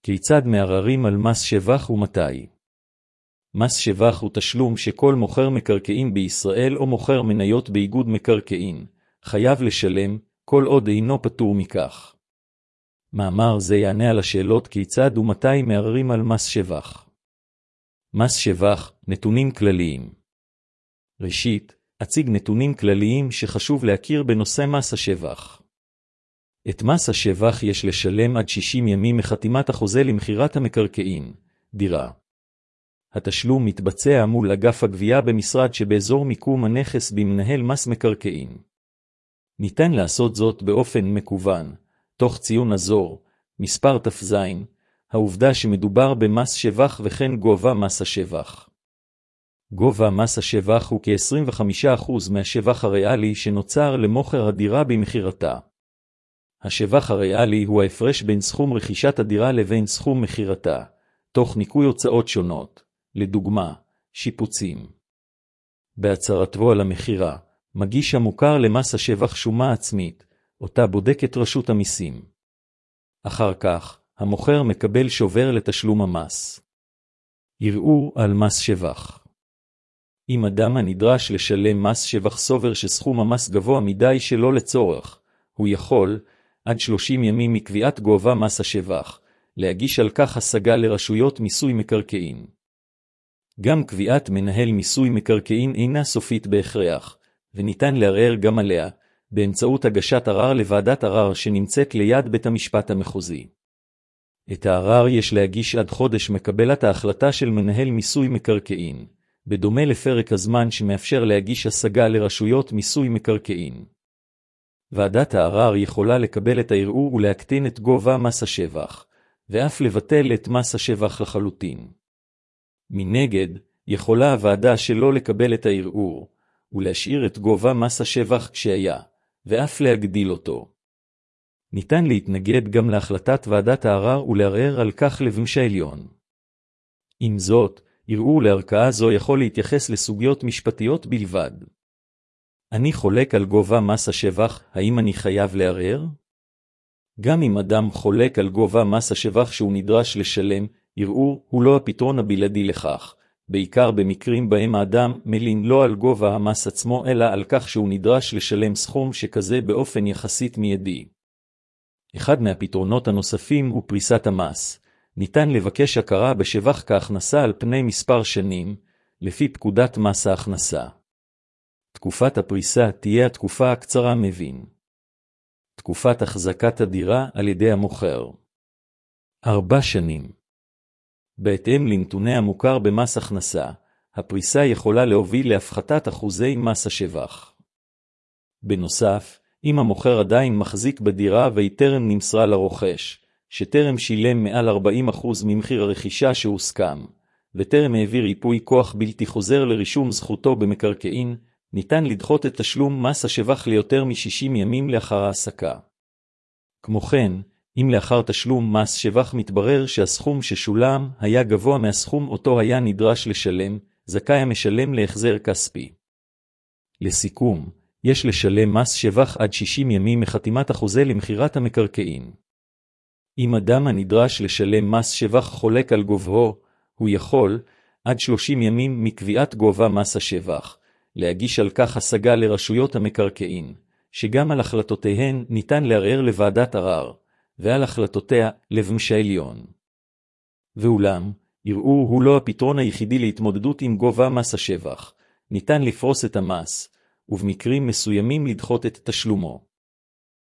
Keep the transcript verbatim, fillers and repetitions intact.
כיצד מערערים על מס שבח ומתי? מס שבח הוא תשלום שכל מוכר מקרקעין בישראל או מוכר מניות באיגוד מקרקעין חייב לשלם, כל עוד אינו פטור מכך. מאמר זה יענה על השאלות כיצד ומתי מערערים על מס שבח. מס שבח, נתונים כלליים. ראשית, אציג נתונים כלליים שחשוב להכיר בנושא מס השבח. את מס השבח יש לשלם עד שישים ימים מחתימת החוזה למכירת המקרקעין, דירה. התשלום מתבצע מול אגף הגבייה במשרד שבאזור מיקום הנכס במנהל מס מקרקעין. ניתן לעשות זאת באופן מקוון, תוך ציון אזור, מספר תפזין, העובדה שמדובר במס שבח וכן גובה מס השבח. גובה מס השבח הוא כ-עשרים וחמישה אחוז מהשבח הריאלי שנוצר למוכר הדירה במכירתה. השבח הריאלי הוא ההפרש בין סכום רכישת הדירה לבין סכום מכירתה, תוך ניכוי הוצאות שונות, לדוגמה, שיפוצים. בהצהרתו על המכירה, מגיש המוכר למס השבח שומה עצמית, אותה בודקת רשות המיסים. אחר כך, המוכר מקבל שובר לתשלום המס. ערעור על מס שבח. אם אדם הנדרש לשלם מס שבח סובר שסכום המס גבוה מדי שלא לצורך, הוא יכול, עד שלושים ימים מקביעת גובה מס השבח, להגיש על כך השגה לרשויות מיסוי מקרקעין. גם קביעת מנהל מיסוי מקרקעין אינה סופית בהכרח, וניתן לערער גם עליה, באמצעות הגשת ערר לוועדת ערר שנמצאת ליד בית המשפט המחוזי. את הערר יש להגיש עד חודש מקבלת ההחלטה של מנהל מיסוי מקרקעין, בדומה לפרק הזמן שמאפשר להגיש השגה לרשויות מיסוי מקרקעין. ועדת הערר יכולה לקבל את הערעור ולהקטין את גובה מס השבח, ואף לבטל את מס השבח לחלוטין. מנגד, יכולה הוועדה שלא לקבל את הערעור, ולהשאיר את גובה מס השבח כשהיה, ואף להגדיל אותו. ניתן להתנגד גם להחלטת ועדת הערר ולערער על כך לבית העליון. עם זאת, ערעור לערכאה זו יכול להתייחס לסוגיות משפטיות בלבד. אני חולק על גובה מס השבח, האם אני חייב לערער? גם אם אדם חולק על גובה מס השבח שהוא נדרש לשלם, ערעור הוא לא הפתרון הבלעדי לכך, בעיקר במקרים בהם האדם מלין לא על גובה המס עצמו אלא על כך שהוא נדרש לשלם סכום שכזה באופן יחסית מיידי. אחד מהפתרונות הנוספים הוא פריסת המס. ניתן לבקש הכרה בשבח כהכנסה על פני מספר שנים, לפי פקודת מס ההכנסה. תקופת הפריסה תהיה התקופה הקצרה מבין. תקופת החזקת הדירה על ידי המוכר. ארבע שנים. בהתאם לנתוני המוכר במס הכנסה, הפריסה יכולה להוביל להפחתת אחוזי מס השבח. בנוסף, אם המוכר עדיין מחזיק בדירה והיא טרם נמסרה לרוכש, שטרם שילם מעל ארבעים אחוז ממחיר הרכישה שהוסכם, וטרם העביר ייפוי כוח בלתי חוזר לרישום זכותו במקרקעין, ניתן לדחות את תשלום מס השבח ליותר מ-שישים ימים לאחר העסקה. כמו כן, אם לאחר תשלום מס שבח מתברר שהסכום ששולם היה גבוה מהסכום אותו היה נדרש לשלם, זכאי המשלם להחזר כספי. לסיכום, יש לשלם מס שבח עד שישים ימים מחתימת החוזה למכירת המקרקעין. אם אדם הנדרש לשלם מס שבח חולק על גובהו, הוא יכול, עד שלושים ימים מקביעת גובה מס השבח, להגיש על כך השגה לרשויות המקרקעין, שגם על החלטותיהן ניתן לערער לוועדת ערר, ועל החלטותיה לבית העליון. ואולם, ערעור הוא לא הפתרון היחידי להתמודדות עם גובה מס השבח, ניתן לפרוס את המס, ובמקרים מסוימים לדחות את תשלומו.